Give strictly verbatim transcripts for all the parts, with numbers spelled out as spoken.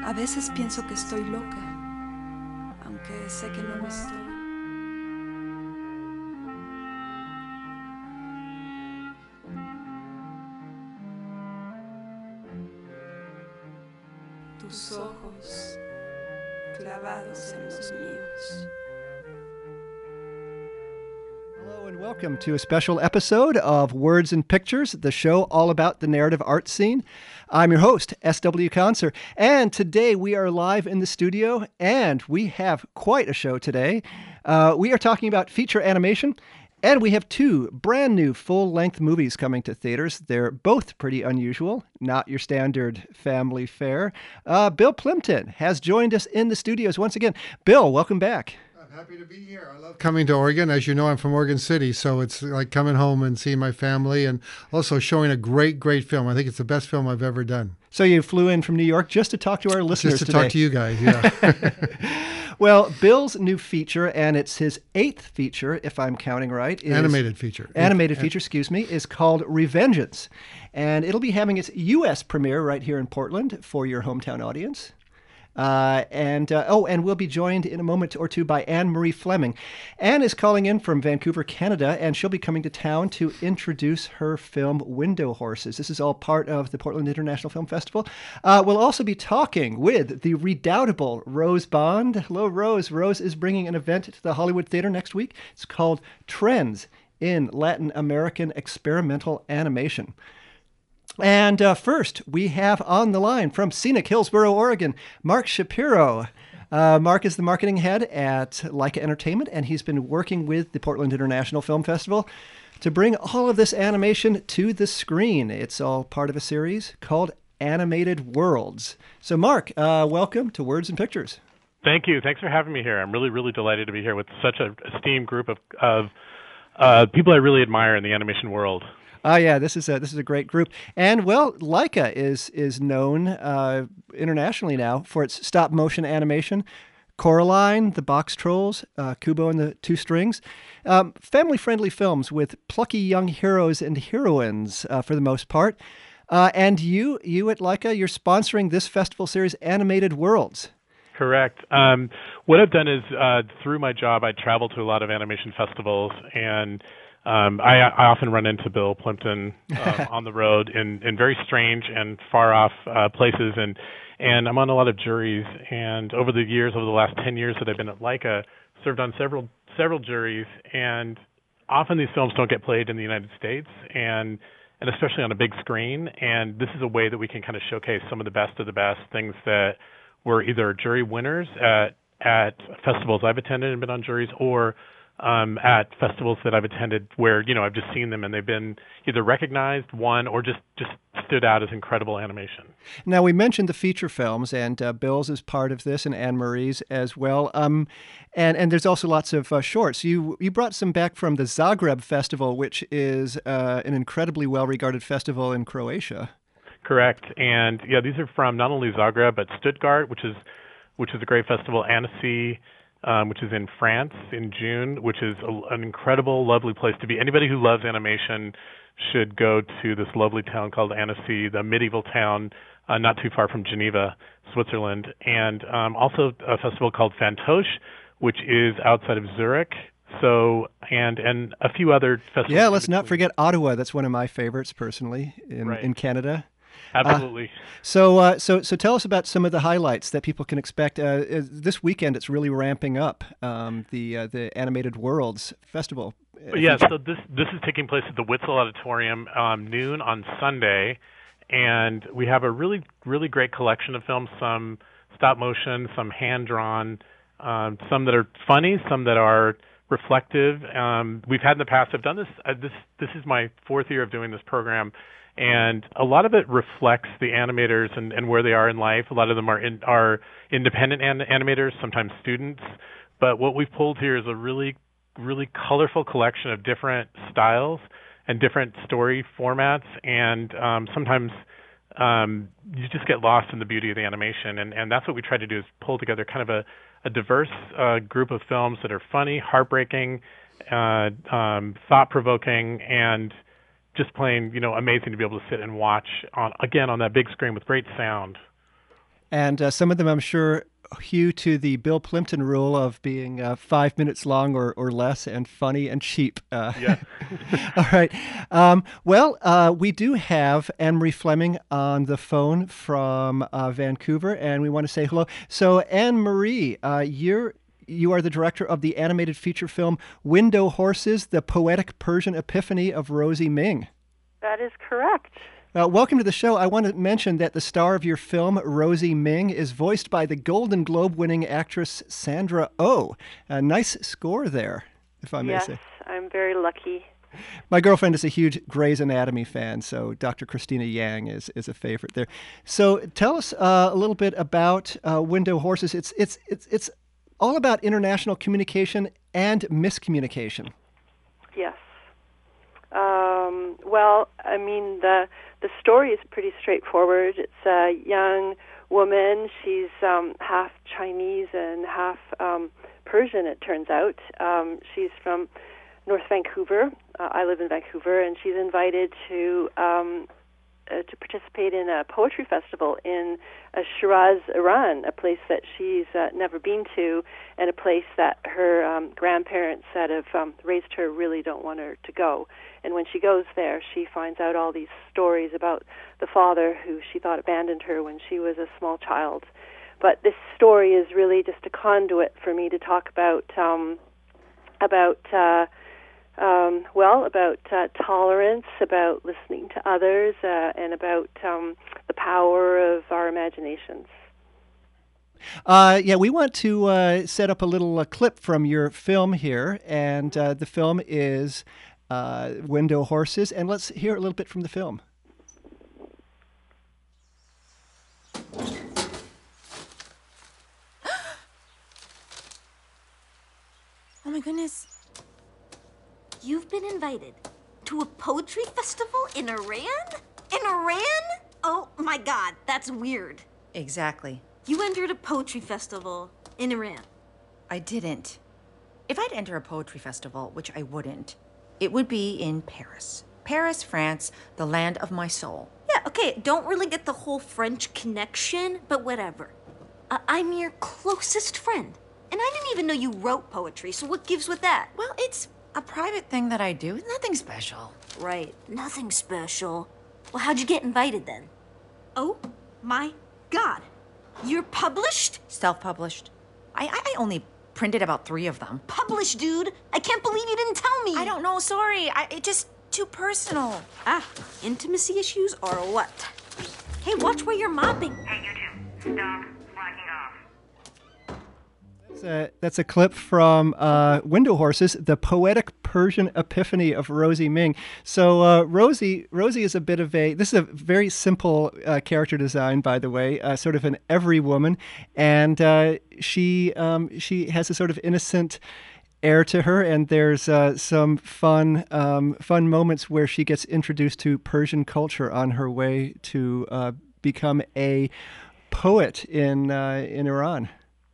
A veces pienso que estoy loca, aunque sé que no lo estoy. Tus ojos clavados en los míos. Hello and welcome to a special episode of Words and Pictures, the show all about the narrative art scene. I'm your host, S W Conser, and today we are live in the studio, and we have quite a show today. Uh, we are talking about feature animation, and we have two brand new full-length movies coming to theaters. They're both pretty unusual, not your standard family fare. Uh, Bill Plympton has joined us in the studios once again. Bill, welcome back. Happy to be here. I love coming to Oregon. As you know, I'm from Oregon City, so it's like coming home and seeing my family and also showing a great, great film. I think it's the best film I've ever done. So you flew in from New York just to talk to our listeners Just to today. talk to you guys, yeah. Well, Bill's new feature, and it's his eighth feature, if I'm counting right. Is, animated feature. Animated An- feature, excuse me, is called Revengeance. And it'll be having its U S premiere right here in Portland for your hometown audience. Uh, and uh, oh, and we'll be joined in a moment or two by Anne Marie Fleming. Anne is calling in from Vancouver, Canada, and she'll be coming to town to introduce her film Window Horses. This is all part of the Portland International Film Festival. Uh, we'll also be talking with the redoubtable Rose Bond. Hello, Rose. Rose is bringing an event to the Hollywood Theater next week. It's called Trends in Latin American Experimental Animation. And uh, first, we have on the line from scenic Hillsboro, Oregon, Mark Shapiro. Uh, Mark is the marketing head at Leica Entertainment, and he's been working with the Portland International Film Festival to bring all of this animation to the screen. It's all part of a series called Animated Worlds. So, Mark, uh, welcome to Words and Pictures. Thank you. Thanks for having me here. I'm really, really delighted to be here with such an esteemed group of, of uh, people I really admire in the animation world. Oh yeah, this is a this is a great group, and well, Leica is is known uh, internationally now for its stop motion animation, Coraline, the Box Trolls, uh, Kubo and the Two Strings, um, family friendly films with plucky young heroes and heroines uh, for the most part. Uh, and you you at Leica, you're sponsoring this festival series, Animated Worlds. Correct. Um, what I've done is uh, through my job, I travel to a lot of animation festivals and. Um, I, I often run into Bill Plympton um, on the road in, in very strange and far off uh, places, and and I'm on a lot of juries. And over the years, over the last ten years that I've been at Leica, served on several several juries. And often these films don't get played in the United States, and and especially on a big screen. And this is a way that we can kind of showcase some of the best of the best things that were either jury winners at at festivals I've attended and been on juries, or Um, at festivals that I've attended where, you know, I've just seen them and they've been either recognized, won, or just, just stood out as incredible animation. Now, we mentioned the feature films, and uh, Bill's is part of this, and Anne Marie's as well. Um, and, and there's also lots of uh, shorts. You you brought some back from the Zagreb Festival, which is uh, an incredibly well-regarded festival in Croatia. Correct. And, yeah, these are from not only Zagreb, but Stuttgart, which is which is a great festival, Annecy, Um, which is in France in June, which is a, an incredible, lovely place to be. Anybody who loves animation should go to this lovely town called Annecy, the medieval town uh, not too far from Geneva, Switzerland. And um, also a festival called Fantoche, which is outside of Zurich. So, and and a few other festivals. Yeah, let's not forget Ottawa. That's one of my favorites personally in, right. in Canada. Absolutely. Uh, so, uh, so, so, tell us about some of the highlights that people can expect. Uh, this weekend, it's really ramping up. Um, the uh, the Animated Worlds Festival. Yeah. So this this is taking place at the Witzel Auditorium um, noon on Sunday, and we have a really really great collection of films. Some stop motion, some hand drawn, um, some that are funny, some that are reflective. Um, we've had in the past. I've done this. Uh, this this is my fourth year of doing this program. And a lot of it reflects the animators and, and where they are in life. A lot of them are in, are independent an- animators, sometimes students. But what we've pulled here is a really, really colorful collection of different styles and different story formats. And um, sometimes um, you just get lost in the beauty of the animation. And, and that's what we try to do, is pull together kind of a, a diverse uh, group of films that are funny, heartbreaking, uh, um, thought-provoking, and just plain, you know, amazing to be able to sit and watch on again on that big screen with great sound. And uh, some of them, I'm sure, hew to the Bill Plimpton rule of being uh, five minutes long or, or less and funny and cheap. Uh, Yeah. all right. Um, well, uh, we do have Anne-Marie Fleming on the phone from uh, Vancouver, and we want to say hello. So, Anne-Marie, uh, you're you are the director of the animated feature film Window Horses, The Poetic Persian Epiphany of Rosie Ming. That is correct. Uh, welcome to the show. I want to mention that the star of your film, Rosie Ming, is voiced by the Golden Globe-winning actress Sandra Oh. A nice score there, if I may yes, say. I'm very lucky. My girlfriend is a huge Grey's Anatomy fan, so Doctor Christina Yang is, is a favorite there. So tell us uh, a little bit about uh, Window Horses. It's it's it's it's all about international communication and miscommunication. Yes. Um, well, I mean, the the story is pretty straightforward. It's a young woman. She's um, half Chinese and half um, Persian, it turns out. Um, she's from North Vancouver. Uh, I live in Vancouver, and she's invited to um, uh, to participate in a poetry festival in uh, Shiraz, Iran, a place that she's uh, never been to, and a place that her um, grandparents that have um, raised her really don't want her to go. And when she goes there, she finds out all these stories about the father who she thought abandoned her when she was a small child. But this story is really just a conduit for me to talk about um, about uh, um, well, about uh, tolerance, about listening to others, uh, and about um, the power of our imaginations. Uh, yeah, we want to uh, set up a little uh, clip from your film here, and uh, the film is uh, Window Horses, and let's hear a little bit from the film. Oh my goodness. You've been invited to a poetry festival in Iran? In Iran? Oh my God, that's weird. Exactly. You entered a poetry festival in Iran. I didn't. If I'd enter a poetry festival, which I wouldn't, it would be in Paris. Paris, France, the land of my soul. Yeah, okay, don't really get the whole French connection, but whatever. Uh, I'm your closest friend. And I didn't even know you wrote poetry, so what gives with that? Well, it's a private thing that I do. Nothing special. Right, nothing special. Well, how'd you get invited then? Oh my God. You're published? Self-published. I, I only printed about three of them. Published, dude. I can't believe you didn't tell me. I don't know, sorry. I, it just too personal. Ah, intimacy issues or what? Hey, watch where you're mopping. Hey, you two, stop slacking off. That's a, that's a clip from uh, Window Horses, The Poetic Persian Epiphany of Rosie Ming. So uh, Rosie Rosie is a bit of a, this is a very simple uh, character design, by the way, uh, sort of an every woman, and uh, she um, she has a sort of innocent air to her, and there's uh, some fun um, fun moments where she gets introduced to Persian culture on her way to uh, become a poet in uh, in Iran.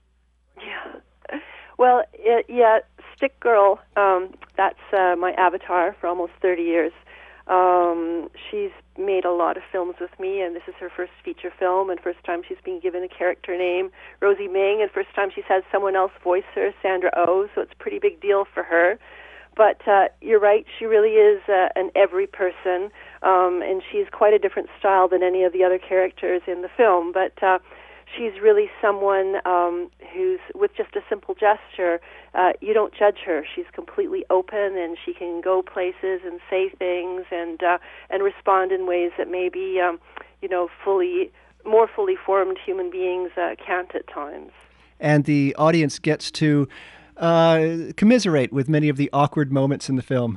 Well, it, yeah, Stick Girl, um, that's uh, my avatar for almost thirty years. Um, she's made a lot of films with me, and this is her first feature film, and first time she's been given a character name, Rosie Ming, and first time she's had someone else voice her, Sandra Oh, so it's a pretty big deal for her. But uh, you're right, she really is uh, an every person, um, and she's quite a different style than any of the other characters in the film, but uh, she's really someone um, who's, with just a simple gesture, uh, you don't judge her. She's completely open, and she can go places and say things and uh, and respond in ways that maybe, um, you know, fully, more fully formed human beings uh, can't at times. And the audience gets to uh, commiserate with many of the awkward moments in the film.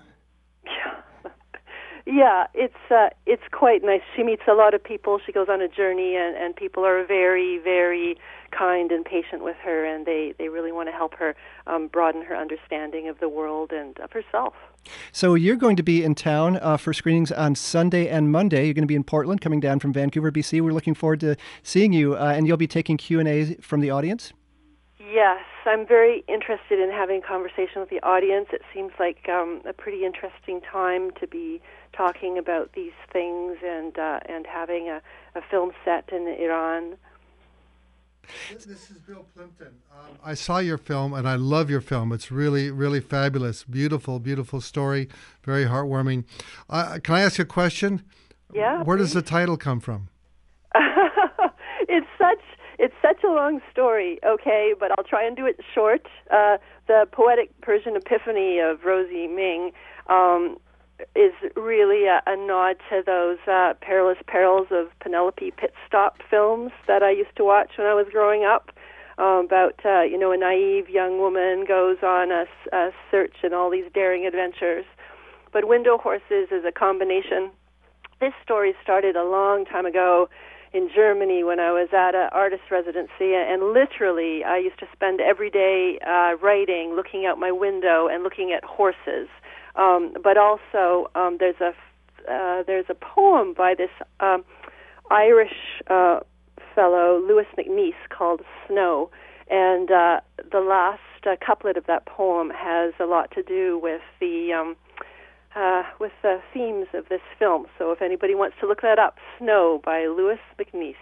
Yeah, it's uh, it's quite nice. She meets a lot of people. She goes on a journey, and, and people are very, very kind and patient with her, and they, they really want to help her um, broaden her understanding of the world and of herself. So you're going to be in town uh, for screenings on Sunday and Monday. You're going to be in Portland, coming down from Vancouver, B C. We're looking forward to seeing you, uh, and you'll be taking Q and A from the audience? Yes, I'm very interested in having a conversation with the audience. It seems like um, a pretty interesting time to be talking about these things and uh, and having a, a film set in Iran. This is Bill Plimpton. Um, I saw your film, and I love your film. It's really, really fabulous. Beautiful, beautiful story. Very heartwarming. Uh, can I ask you a question? Yeah. Where does the title come from? it's such it's such a long story, okay, but I'll try and do it short. Uh, the poetic Persian epiphany of Rosie Ming um, is really a, a nod to those uh, perilous perils of Penelope Pitstop films that I used to watch when I was growing up. Um, about uh, you know, a naive young woman goes on a, a search and all these daring adventures. But Window Horses is a combination. This story started a long time ago in Germany when I was at an artist residency, and literally I used to spend every day uh, writing, looking out my window and looking at horses. Um, but also um, there's a uh, there's a poem by this um, Irish uh, fellow, Lewis MacNeice, called Snow, and uh, the last uh, couplet of that poem has a lot to do with the um, Uh, with the themes of this film. So if anybody wants to look that up, Snow by Lewis MacNeice.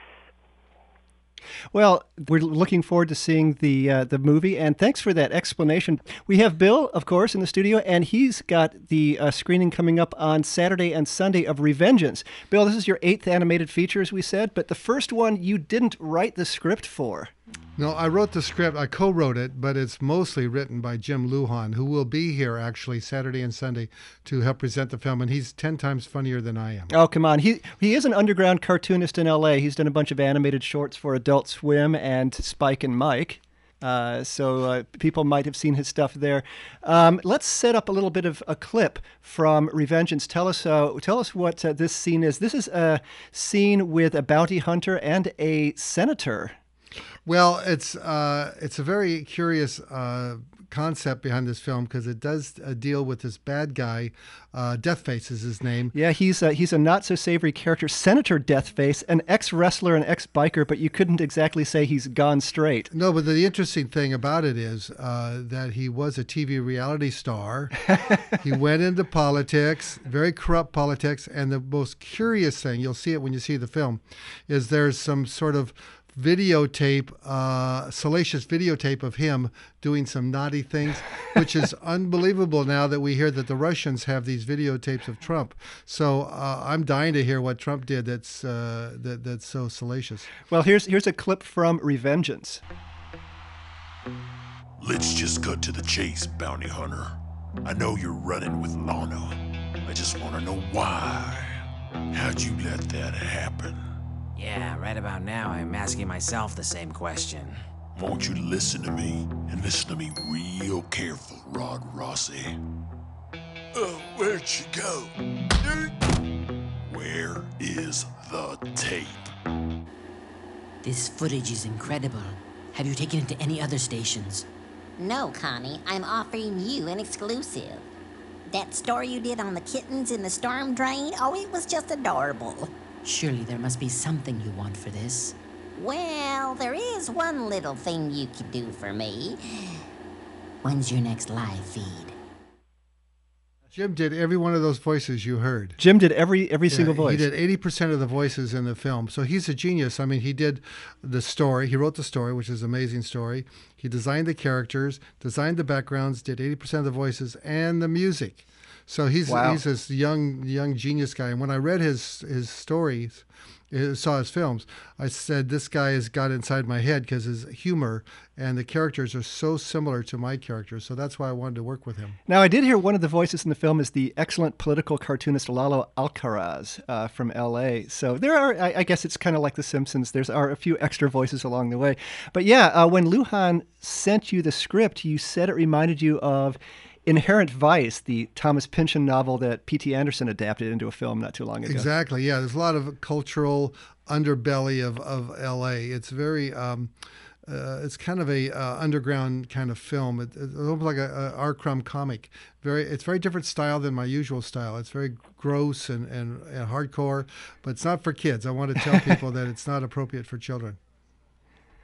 Well, we're looking forward to seeing the uh, the movie, and thanks for that explanation. We have Bill, of course, in the studio, and he's got the uh, screening coming up on Saturday and Sunday of Revengeance. Bill, this is your eighth animated feature, as we said, but the first one you didn't write the script for. No, I wrote the script. I co-wrote it, but it's mostly written by Jim Lujan, who will be here actually Saturday and Sunday to help present the film, and he's ten times funnier than I am. Oh, come on. He he is an underground cartoonist in L A. He's done a bunch of animated shorts for Adult Swim and Spike and Mike. Uh, so uh, people might have seen his stuff there. Um, let's set up a little bit of a clip from Revengeance. Tell us, uh, tell us what uh, this scene is. This is a scene with a bounty hunter and a senator. Well, it's uh, it's a very curious uh, concept behind this film because it does uh, deal with this bad guy. Uh, Deathface is his name. Yeah, he's a, he's a not so savory character, Senator Deathface, an ex-wrestler and ex-biker, but you couldn't exactly say he's gone straight. No, but the interesting thing about it is uh, that he was a T V reality star. He went into politics, very corrupt politics, and the most curious thing, you'll see it when you see the film, is there's some sort of videotape, uh, salacious videotape of him doing some naughty things, which is unbelievable now that we hear that the Russians have these videotapes of Trump. So uh, I'm dying to hear what Trump did that's uh, that, that's so salacious. Well, here's here's a clip from Revengeance. Let's just cut to the chase, bounty hunter. I know you're running with Lana. I just want to know why. How'd you let that happen? Yeah, right about now, I'm asking myself the same question. I want you to listen to me, and listen to me real careful, Rod Rossi. Oh, where'd she go? Where is the tape? This footage is incredible. Have you taken it to any other stations? No, Connie, I'm offering you an exclusive. That story you did on the kittens in the storm drain, oh, it was just adorable. Surely there must be something you want for this. Well, there is one little thing you could do for me. When's your next live feed? Jim did every one of those voices you heard. Jim did every every Yeah, single voice. He did eighty percent of the voices in the film. So he's a genius. I mean, he did the story. He wrote the story, which is an amazing story. He designed the characters, designed the backgrounds, did eighty percent of the voices, and the music. So he's Wow. he's this young young genius guy. And when I read his his stories, uh, saw his films, I said this guy has got inside my head because his humor and the characters are so similar to my characters. So that's why I wanted to work with him. Now, I did hear one of the voices in the film is the excellent political cartoonist Lalo Alcaraz uh, from L A. So there are, I, I guess it's kind of like The Simpsons. There's are a few extra voices along the way. But yeah, uh, when Lujan sent you the script, you said it reminded you of Inherent Vice, the Thomas Pynchon novel that P T Anderson adapted into a film not too long ago. Exactly. Yeah, there's a lot of cultural underbelly of, of L A. It's very, um, uh, it's kind of a uh, underground kind of film. It, it's almost like a, a R. Crumb comic. Very, it's very different style than my usual style. It's very gross and, and, and hardcore, but it's not for kids. I want to tell people that it's not appropriate for children.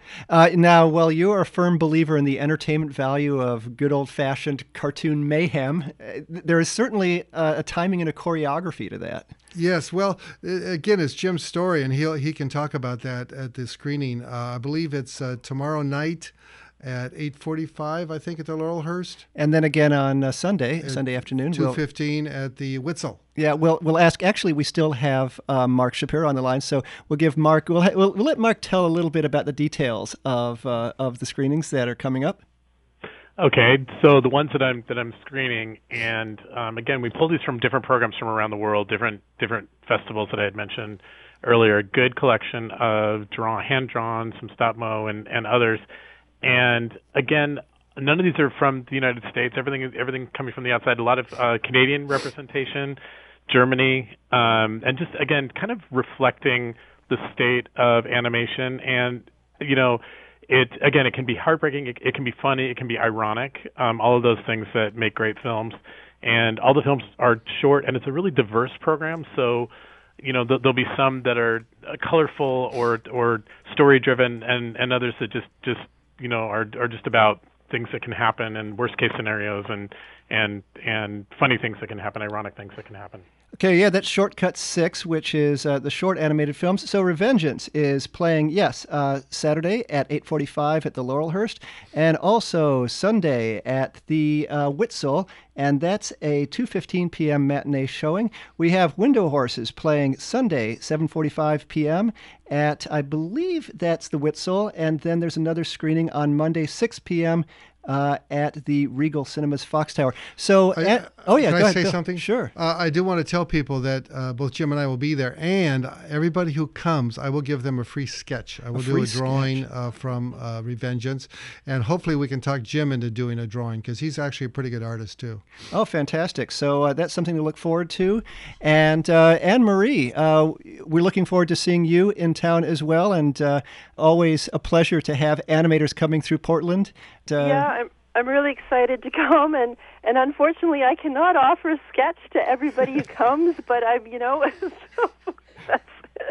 Uh, now, well, you are a firm believer in the entertainment value of good old-fashioned cartoon mayhem. Uh, there is certainly uh, a timing and a choreography to that. Yes, well, again, it's Jim's story, and he'll he can talk about that at the screening. Uh, I believe it's uh, tomorrow night at eight forty-five, I think, at the Laurelhurst. And then again on uh, Sunday, At Sunday afternoon. two we'll- fifteen at the Witzel. Yeah, we'll we'll ask. Actually, we still have uh, Mark Shapiro on the line, so we'll give Mark. We'll, ha- we'll we'll let Mark tell a little bit about the details of uh, of the screenings that are coming up. Okay, so the ones that I'm that I'm screening, and um, again, we pulled these from different programs from around the world, different different festivals that I had mentioned earlier. Good collection of draw, hand drawn, some stop mo, and and others. And again, none of these are from the United States. Everything is everything coming from the outside. A lot of uh, Canadian representation, Germany, um, and just again, kind of reflecting the state of animation. And you know, it again, it can be heartbreaking. It, it can be funny. It can be ironic. Um, all of those things that make great films. And all the films are short, and it's a really diverse program. So, you know, th- there'll be some that are uh, colorful or or story driven, and, and others that just just you know, are are just about things that can happen and worst case scenarios and and and funny things that can happen, ironic things that can happen. Okay, yeah, that's Shortcut six, which is uh, the short animated films. So Revengeance is playing, yes, uh, Saturday at eight forty-five at the Laurelhurst, and also Sunday at the uh, Witzel, and that's a two fifteen p.m. matinee showing. We have Window Horses playing Sunday, seven forty-five p.m. at, I believe that's the Witzel, and then there's another screening on Monday, six p.m., Uh, at the Regal Cinemas Fox Tower. So, I, at, oh yeah, can go I ahead, say Bill. something? Sure. Uh, I do want to tell people that uh, both Jim and I will be there, and everybody who comes, I will give them a free sketch. I will do free a drawing uh, from uh, Revengeance, and hopefully we can talk Jim into doing a drawing because he's actually a pretty good artist too. Oh, fantastic! So uh, that's something to look forward to. And uh, Anne Marie, uh, we're looking forward to seeing you in town as well, and uh, always a pleasure to have animators coming through Portland. Uh, yeah, I'm I'm really excited to come, and, and unfortunately I cannot offer a sketch to everybody who comes, but I'm you know, so that's,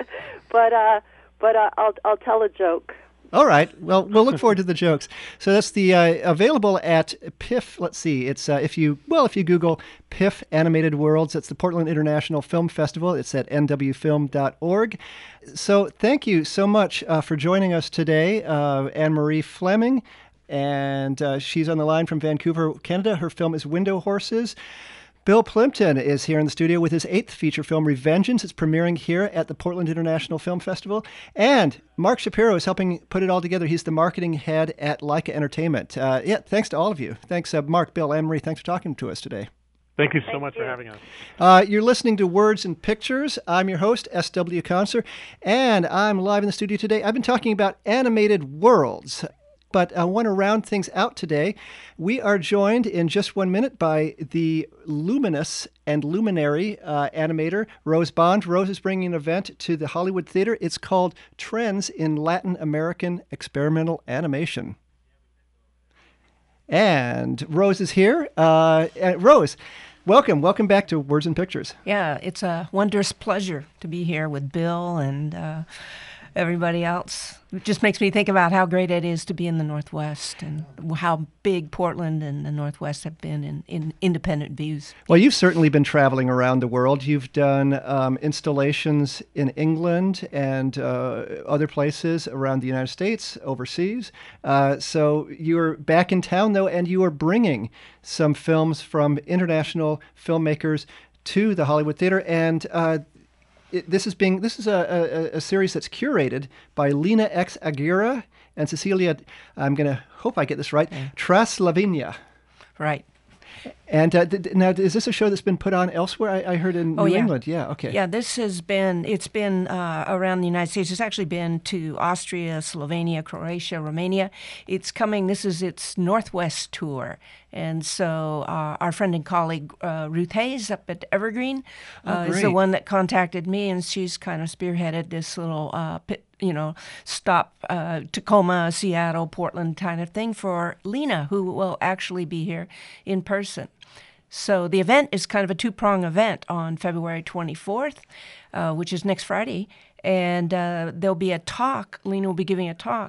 but uh, but uh, I'll I'll tell a joke. All right. Well, we'll look forward to the jokes. So that's the uh, available at P I F. Let's see. It's uh, if you well if you Google P I F Animated Worlds, it's the Portland International Film Festival. It's at n w film dot org. So thank you so much uh, for joining us today, uh, Anne Marie Fleming. And uh, she's on the line from Vancouver, Canada. Her film is Window Horses. Bill Plympton is here in the studio with his eighth feature film, Revengeance. It's premiering here at the Portland International Film Festival. And Mark Shapiro is helping put it all together. He's the marketing head at Leica Entertainment. Uh, yeah, thanks to all of you. Thanks, uh, Mark, Bill, Anne-Marie. Thanks for talking to us today. Thank you so Thank much you. for having us. Uh, you're listening to Words and Pictures. I'm your host, S W Conser, and I'm live in the studio today. I've been talking about animated worlds. But I want to round things out today. We are joined in just one minute by the luminous and luminary uh, animator, Rose Bond. Rose is bringing an event to the Hollywood Theater. It's called Trends in Latin American Experimental Animation. And Rose is here. Uh, and Rose, welcome. Welcome back to Words and Pictures. Yeah, it's a wondrous pleasure to be here with Bill and uh, everybody else. It just makes me think about how great it is to be in the Northwest and how big Portland and the Northwest have been in, in independent views. Well, you've certainly been traveling around the world. You've done um, installations in England and uh, other places around the United States, overseas. Uh, so you're back in town, though, and you are bringing some films from international filmmakers to the Hollywood Theater. And uh, It, this is being this is a, a, a series that's curated by Lena X. Aguirre and Cecilia, I'm going to hope I get this right, yeah. Traslavinia. Right. And uh, th- now, is this a show that's been put on elsewhere? I, I heard in oh, New yeah. England. Yeah, okay. Yeah, this has been, it's been uh, around the United States. It's actually been to Austria, Slovenia, Croatia, Romania. It's coming, this is its Northwest tour. And so uh, our friend and colleague uh, Ruth Hayes up at Evergreen uh, oh, is the one that contacted me, and she's kind of spearheaded this little, uh, pit, you know, stop uh, Tacoma, Seattle, Portland kind of thing for Lena, who will actually be here in person. So the event is kind of a two-prong event on February twenty-fourth, uh, which is next Friday, and uh, there'll be a talk. Lena will be giving a talk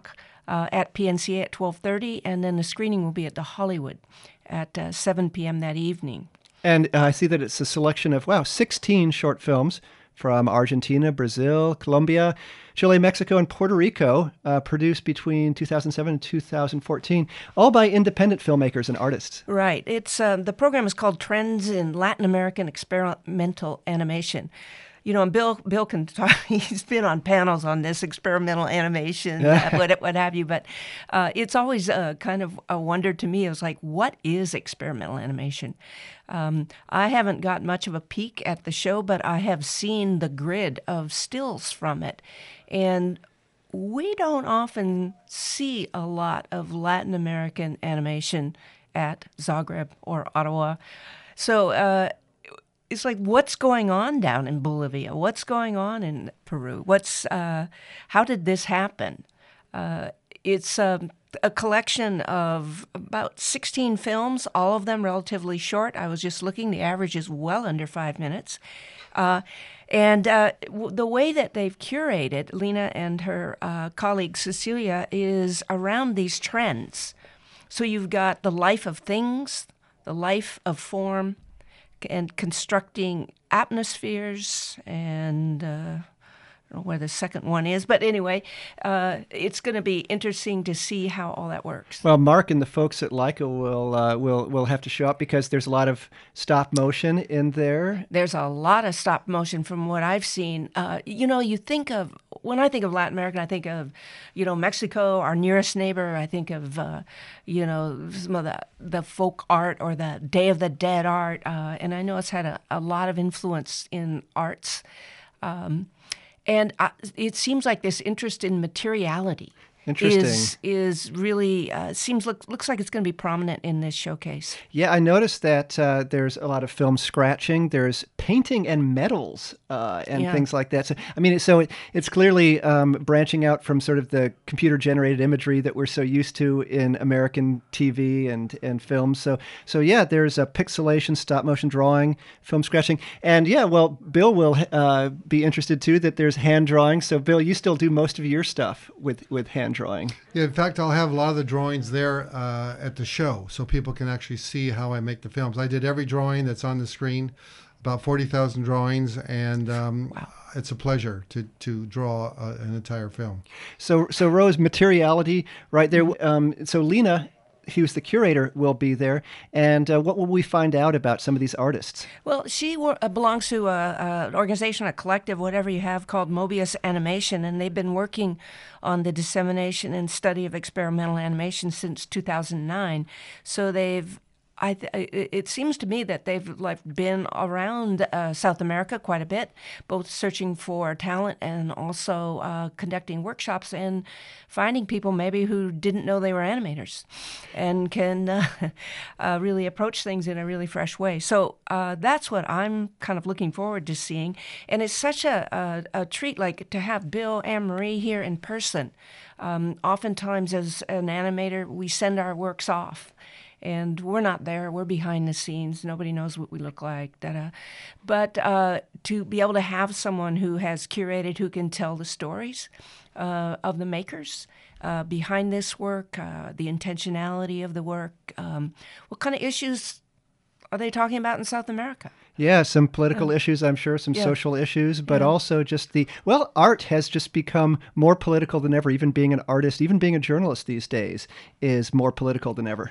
uh, at P N C A at twelve thirty, and then the screening will be at the Hollywood at uh, seven p.m. that evening. And uh, I see that it's a selection of, wow, sixteen short films from Argentina, Brazil, Colombia, Chile, Mexico, and Puerto Rico, uh, produced between two thousand seven and two thousand fourteen, all by independent filmmakers and artists. Right. It's uh, the program is called Trends in Latin American Experimental Animation. You know, and Bill Bill can talk. He's been on panels on this experimental animation, uh, what what have you. But uh, it's always uh, kind of a wonder to me. It was like, what is experimental animation? Um, I haven't got much of a peek at the show, but I have seen the grid of stills from it, and we don't often see a lot of Latin American animation at Zagreb or Ottawa. So. Uh, It's like, what's going on down in Bolivia? What's going on in Peru? What's uh, how did this happen? Uh, it's um, a collection of about sixteen films, all of them relatively short. I was just looking; the average is well under five minutes. Uh, and uh, w- the way that they've curated, Lena and her uh, colleague Cecilia, is around these trends. So you've got the life of things, the life of form, and constructing atmospheres, and uh, I don't know where the second one is, but anyway, uh, it's going to be interesting to see how all that works. Well, Mark and the folks at Leica will uh, will will have to show up because there's a lot of stop motion in there. There's a lot of stop motion from what I've seen. Uh, you know, you think of, when I think of Latin American, I think of, you know, Mexico, our nearest neighbor. I think of, uh, you know, some of the, the folk art or the Day of the Dead art. Uh, and I know it's had a, a lot of influence in arts. Um, And uh, it seems like this interest in materiality Interesting. is is really uh, seems look, looks like it's going to be prominent in this showcase. Yeah, I noticed that uh, there's a lot of film scratching. There's painting and metals uh, and Yeah. things like that. So I mean, so it, it's clearly um, branching out from sort of the computer-generated imagery that we're so used to in American T V and and films. So so yeah, there's a pixelation, stop-motion drawing, film scratching, and yeah, well, Bill will uh, be interested too that there's hand drawing. So Bill, you still do most of your stuff with with hand drawing. Yeah, in fact, I'll have a lot of the drawings there uh, at the show so people can actually see how I make the films. I did every drawing that's on the screen, about forty thousand drawings, and um, wow. It's a pleasure to, to draw uh, an entire film. So, so Rose, materiality right there. Um, so Lena, who's the curator, will be there. And uh, what will we find out about some of these artists? Well, she wor- uh, belongs to a, a, an organization, a collective, whatever you have, called Mobius Animation, and they've been working on the dissemination and study of experimental animation since two thousand nine. So they've I th- it seems to me that they've like been around uh, South America quite a bit, both searching for talent and also uh, conducting workshops and finding people maybe who didn't know they were animators and can uh, uh, really approach things in a really fresh way. So uh, that's what I'm kind of looking forward to seeing. And it's such a, a, a treat, like, to have Bill and Marie here in person. Um, oftentimes as an animator, we send our works off. And we're not there. We're behind the scenes. Nobody knows what we look like. Da-da. But uh, to be able to have someone who has curated, who can tell the stories uh, of the makers uh, behind this work, uh, the intentionality of the work, um, what kind of issues are they talking about in South America? Yeah, some political Yeah. issues, I'm sure, some Yeah. social issues, but Yeah. also just the, well, art has just become more political than ever. Even being an artist, even being a journalist these days is more political than ever.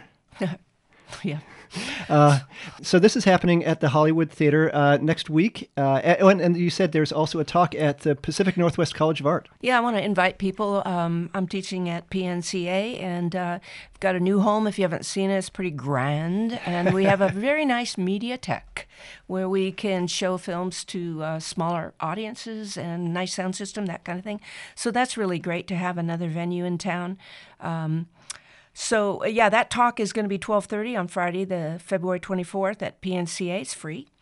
Yeah. Uh, so this is happening at the Hollywood Theater uh, next week. Uh, and, and you said there's also a talk at the Pacific Northwest College of Art. Yeah, I want to invite people. Um, I'm teaching at P N C A, and uh, I've got a new home. If you haven't seen it, it's pretty grand. And we have a very nice Mediatek where we can show films to uh, smaller audiences and nice sound system, that kind of thing. So that's really great to have another venue in town. Um, So, uh, yeah, that talk is going to be twelve thirty on Friday, the February twenty-fourth at P N C A. It's free.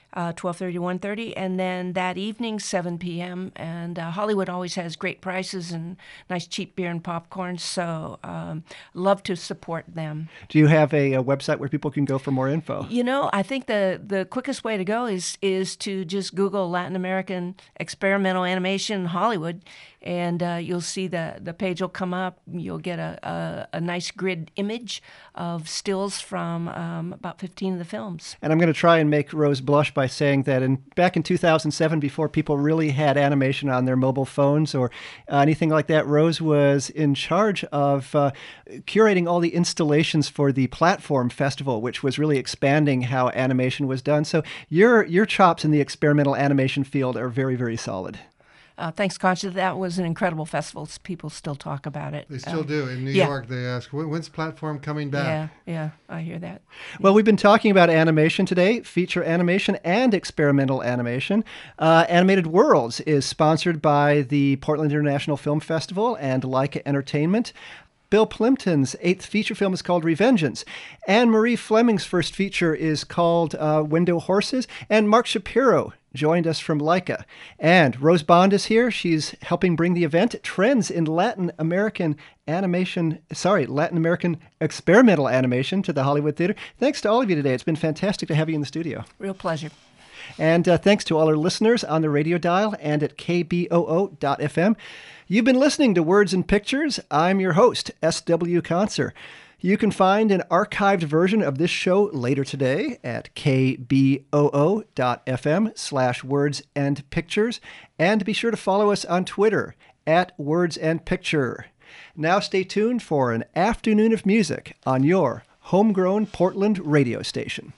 uh, twelve thirty to one thirty, and then that evening, seven p.m. And uh, Hollywood always has great prices and nice cheap beer and popcorn, so um, love to support them. Do you have a, a website where people can go for more info? You know, I think the, the quickest way to go is is to just Google Latin American experimental animation Hollywood, and uh, you'll see the, the page will come up. You'll get a, a, a nice grid image of stills from um, about fifteen of the films. And I'm going to try and make Rose blush by saying that in back in two thousand seven, before people really had animation on their mobile phones or uh, anything like that, Rose was in charge of uh, curating all the installations for the Platform Festival, which was really expanding how animation was done. So your your chops in the experimental animation field are very, very solid. Uh, thanks, Concha. That was an incredible festival. People still talk about it. They still uh, do. In New yeah. York, they ask, when's Platform coming back? Yeah, yeah, I hear that. Well, we've been talking about animation today, feature animation and experimental animation. Uh, Animated Worlds is sponsored by the Portland International Film Festival and Leica Entertainment. Bill Plimpton's eighth feature film is called Revengeance. Anne-Marie Fleming's first feature is called uh, Window Horses. And Mark Shapiro joined us from Leica. And Rose Bond is here. She's helping bring the event Trends in Latin American Animation, sorry, Latin American Experimental Animation to the Hollywood Theater. Thanks to all of you today. It's been fantastic to have you in the studio. Real pleasure. And uh, thanks to all our listeners on the radio dial and at K B O O dot F M. You've been listening to Words and Pictures. I'm your host, S W Conser. You can find an archived version of this show later today at K B O O dot F M slash Words and Pictures. And be sure to follow us on Twitter at Words and Picture. Now stay tuned for an afternoon of music on your homegrown Portland radio station.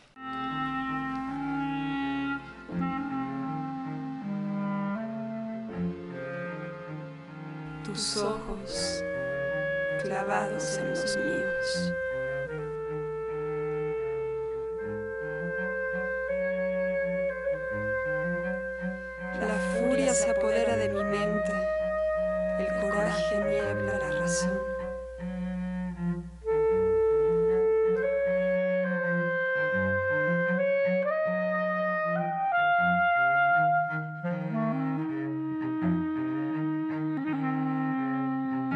Tus ojos clavados en los míos. La furia se apodera de mi mente, el coraje niebla la razón.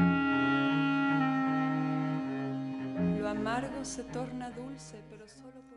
Lo amargo se torna dulce, pero solo